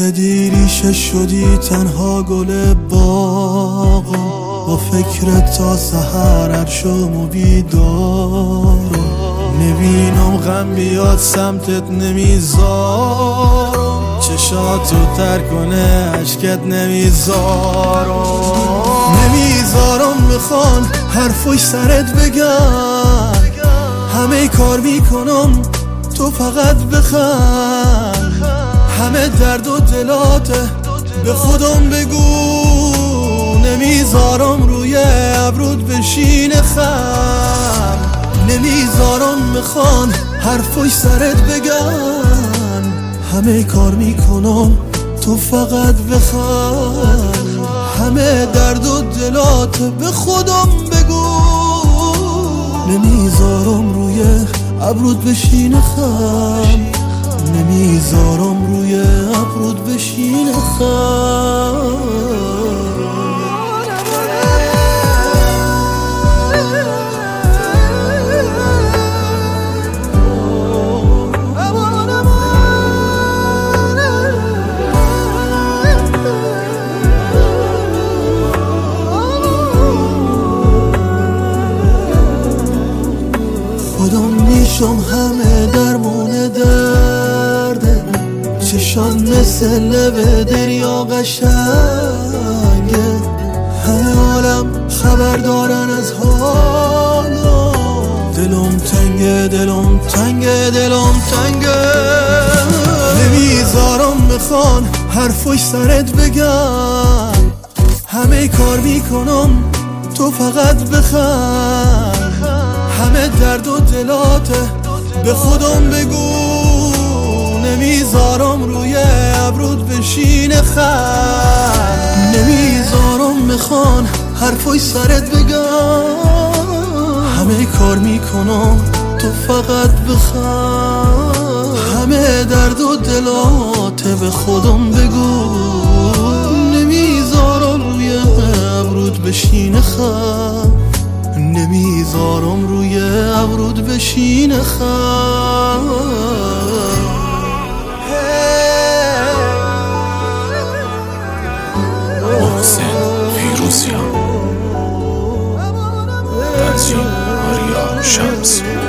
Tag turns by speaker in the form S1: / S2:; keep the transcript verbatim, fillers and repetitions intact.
S1: زدی ریشه شدی تنها گل باغ، با فکرت تا سحر هر شام و بیدارم. نبینم غم بیاد سمتت نمیذارم، چشاتو تر کنه عشقت نمیذارم. نمیذارم بخوان حرفش سرت بگن، همه کار میکنم تو فقط بخند. همه درد و دلاته به خودم بگو، نمیذارم روی ابرود بشینه خم. نمیذارم بخوان حرفش سرت بگن، همه کار میکنم تو فقط بخند. همه درد و دلات به خودم بگو، نمیذارم روی ابرود بشینه خم. نمیذارم روی ابرود بشینه خم. خودم میشم همه درمون درده، چشان مثل لب دریا قشنگه. همه عالم خبر دارن از حالا، دلم تنگه دلم تنگه دلم تنگه. نمیذارم بخوان حرفش سرت بگن، همه کار میکنم تو فقط بخند. همه درد و دلاته به خودم بگو، نمیذارم روی ابرود بشینه خم. نمیذارم بخوان حرفای سرت بگم، همه کار میکنم تو فقط بخند. همه درد و دلاته به خودم بگو، نمیذارم روی ابرود بشینه خم. نمیذارم روی ابرود بشینه خم.
S2: محسن فیروزیان، تنظیم آریا شمس.